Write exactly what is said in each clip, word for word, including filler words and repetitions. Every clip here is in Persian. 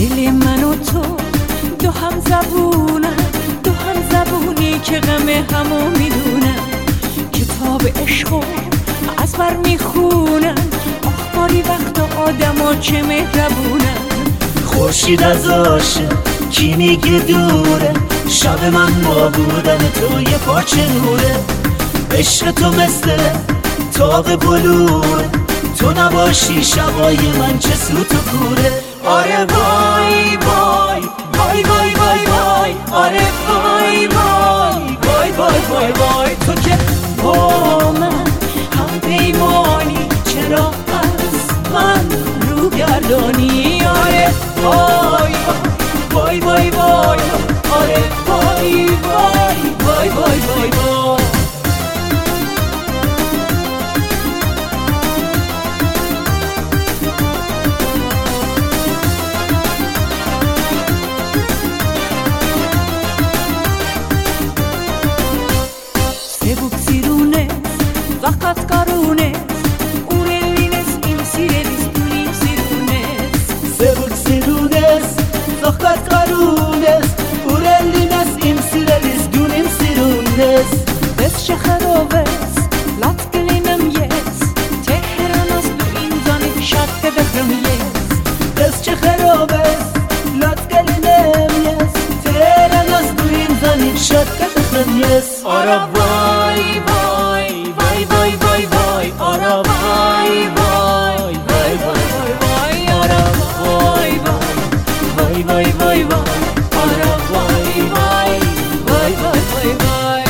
دل من و تو دو هم زبونن، دو هم زبونی که غم همو میدونن. کتاب عشقو از بر میخونن، آخباری وقت آدما چه مهربونن. خورشید از عاشق کی میگه دوره، شب من با بودن تو یه پارچه نوره. عشق تو مثل تاق بلوره، تو نباشی شبای من چه سوت و کوره. آره وای وای وای وای وای وای، آره وای وای وای وای وای وای. تو که با من هم پیمانی، چرا از من رو گردانی؟ آره وای وای وای وای، آره وای وای وای وای وای وای. Fakat karunes, urelines imsirelis dunim sirunes. Sebuk sirunes, fakat karunes, urelines imsirelis dunim sirunes. Des shekharoves, lat gelinem yes, teheranas du inzanik shakke bekhrem yes. Des shekharoves, lat gelinem yes, teheranas du inzanik shakke bekhrem yes. Ara vay vay vay vay vay vay, ara vay vay vay vay vay vay, ara vay vay vay vay vay, ara vay vay vay vay vay vay.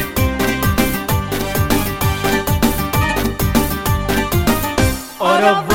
Araba